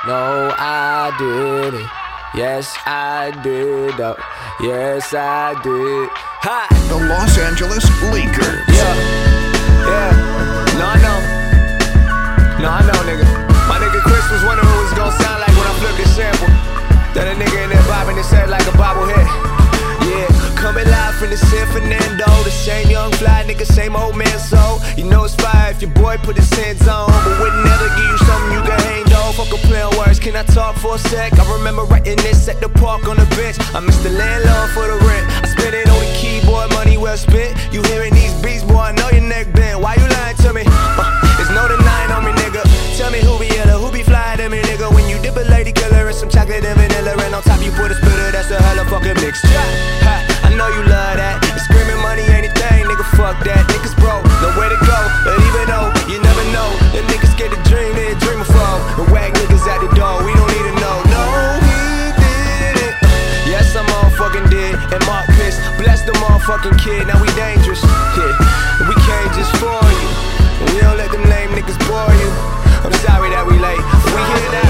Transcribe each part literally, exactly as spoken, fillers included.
No, I did it. Yes, I did. Oh, yes, I did. Ha! The Los Angeles Lakers. Yeah, yeah. No, I know. No, I know, nigga. My nigga Chris was wondering what it was gonna sound like when I flipped this sample. Then a nigga in there bobbing his head like a bobblehead. Yeah, coming live from the San Fernando. The same young fly nigga, same old man soul. You know it's fire if your boy put his hands on. But wouldn't never give you something you can hang though. Fuck a play on words, can I talk for a sec? I remember writing this at the park on the bench. I missed the landlord for the rent. I spent it on the keyboard, money well spent. You hearing these beats, boy, I know your neck bent. Why you lying to me? Uh, there's no denying on me, nigga. Tell me who be iller, who be flying to me, nigga. When you dip a lady killer and some chocolate and vanilla, and on top you put a splitter, that's a hella fucking mixture. Ha, I know you love that. And screaming money ain't a thing, nigga, fuck that. Niggas broke, nowhere to go. But even though you never know, the niggas get the dream, they dream of fall. And wag niggas at the door, we don't need to know. No, he didn't. Yes, I motherfucking did. And Mark pissed, bless the motherfucking kid. Now we dangerous, yeah. And we came just for you. And we don't let them lame niggas bore you. I'm sorry that we late. We here now.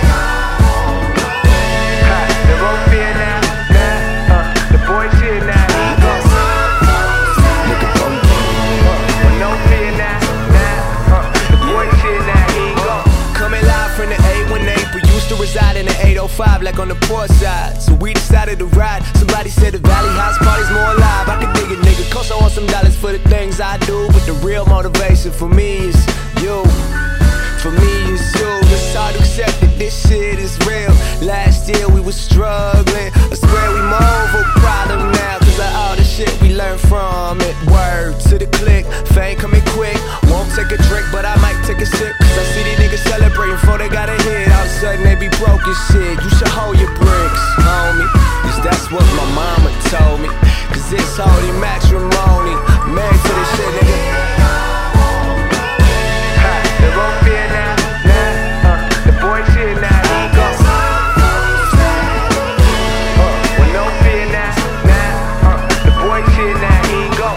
Ha, the road fear now, nah. Uh, the boys here now. Ego. Nigga bum bum. Uh, no fear now, nah. Uh, the boys here now. Ego. Coming live from the eight one eight, but used to reside in the eight oh five, like on the port side. So we decided to ride. Somebody said the Valley House party's more alive. I could dig it, nigga. Cost I want some dollars for the things I do, but the real motivation for me is you. For me, it's you. It's hard to accept that this shit is real. Last year we was struggling. I swear we more of a problem now, cause of all the shit we learned from it. Word to the click, fame coming quick. Won't take a drink, but I might take a sip, cause I see these niggas celebrating before they got a hit. All of a sudden they be broke as shit. You should hold your bricks, homie, cause that's what my mama told me. Cause it's holy matrimony. Married to this shit, nigga. The road fear now, nah, uh, the boys here now, ego. Uh, with no fear now, nah, uh, the boys here now, ego.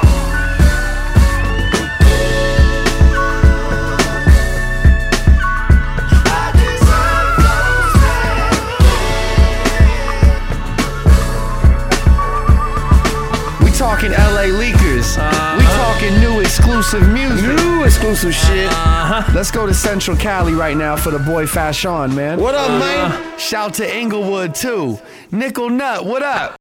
I We talking L A Leakers. Uh-huh. We talking new exclusive music. New exclusive shit. Uh-huh. Let's go to Central Cali right now for the boy Fashawn, man. What up, uh-huh. man? Shout to Inglewood too. Nickel Nut, what up?